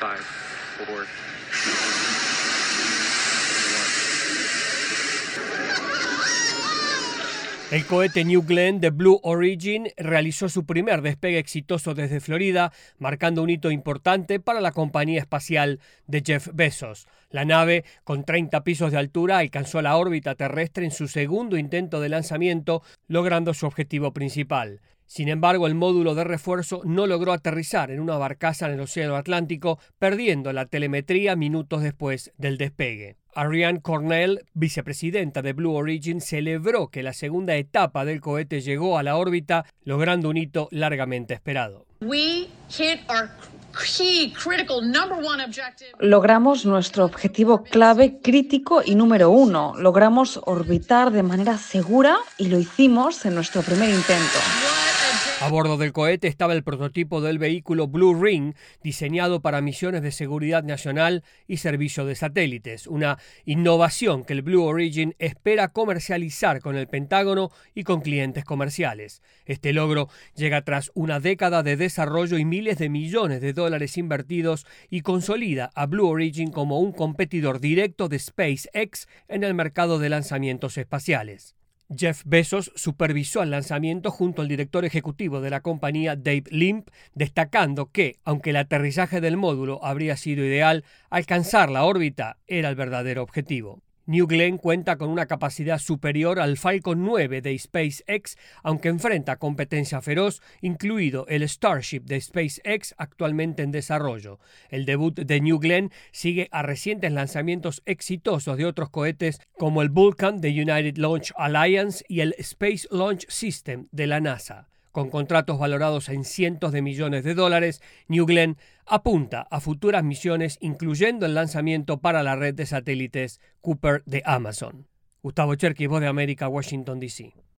5, 4, El cohete New Glenn de Blue Origin realizó su primer despegue exitoso desde Florida, marcando un hito importante para la compañía espacial de Jeff Bezos. La nave, con 30 pisos de altura, alcanzó la órbita terrestre en su segundo intento de lanzamiento, logrando su objetivo principal. Sin embargo, el módulo de refuerzo no logró aterrizar en una barcaza en el Océano Atlántico, perdiendo la telemetría minutos después del despegue. Ariane Cornell, vicepresidenta de Blue Origin, celebró que la segunda etapa del cohete llegó a la órbita, logrando un hito largamente esperado. Logramos nuestro objetivo clave, crítico y número 1. Logramos orbitar de manera segura y lo hicimos en nuestro primer intento. A bordo del cohete estaba el prototipo del vehículo Blue Ring, diseñado para misiones de seguridad nacional y servicio de satélites, una innovación que el Blue Origin espera comercializar con el Pentágono y con clientes comerciales. Este logro llega tras una década de desarrollo y miles de millones de dólares invertidos y consolida a Blue Origin como un competidor directo de SpaceX en el mercado de lanzamientos espaciales. Jeff Bezos supervisó el lanzamiento junto al director ejecutivo de la compañía, Dave Limp, destacando que, aunque el aterrizaje del módulo habría sido ideal, alcanzar la órbita era el verdadero objetivo. New Glenn cuenta con una capacidad superior al Falcon 9 de SpaceX, aunque enfrenta competencia feroz, incluido el Starship de SpaceX actualmente en desarrollo. El debut de New Glenn sigue a recientes lanzamientos exitosos de otros cohetes como el Vulcan de United Launch Alliance y el Space Launch System de la NASA. Con contratos valorados en cientos de millones de dólares, New Glenn apunta a futuras misiones, incluyendo el lanzamiento para la red de satélites Kuiper de Amazon. Gustavo Cherkis, Voz de América, Washington, D.C.